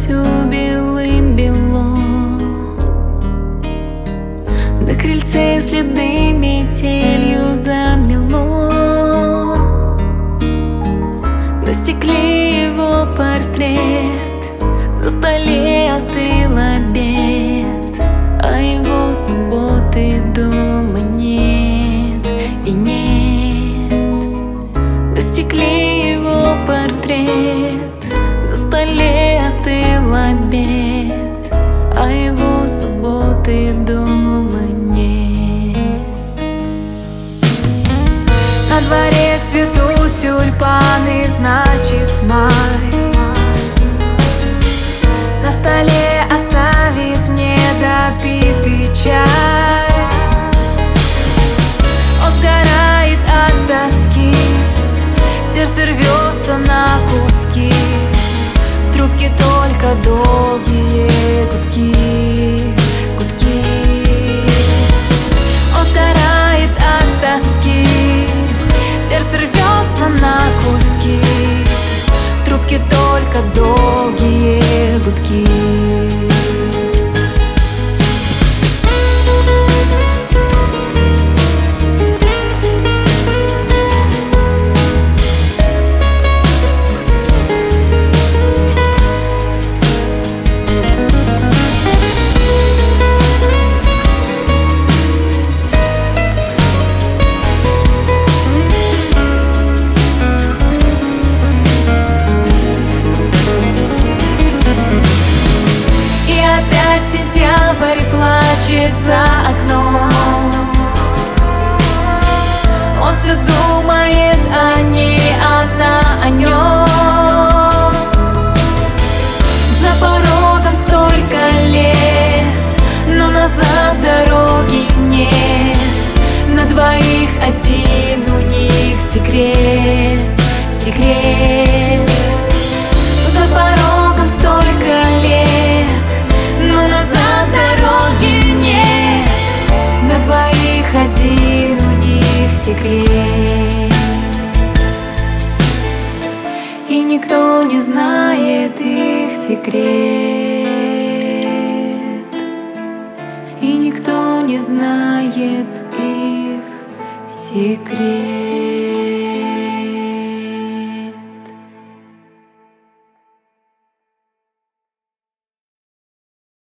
все белым-бело. На крыльце следы метелью замело. На стекле его портрет, на столе остыл обед, а его субботы дома нет и нет. На стекле его портрет, на столе остыл обед, а его субботы дома нет. На дворе цветут тюльпаны, значит май. На столе оставит недопитый чай. Он сгорает от тоски, сердце рвется на куски. В трубке только долгие гудки, гудки. Он сгорает от тоски, сердце рвется на куски. В трубке только долгие гудки. Сентябрь плачет за окном. Он все думает о ней, она о нем. За порогом столько лет, но назад дороги нет. На двоих один у них секрет, секрет. За порогом столько лет, но назад дороги нет. На двоих один у них секрет. И никто не знает их секрет. И никто не знает их секрет.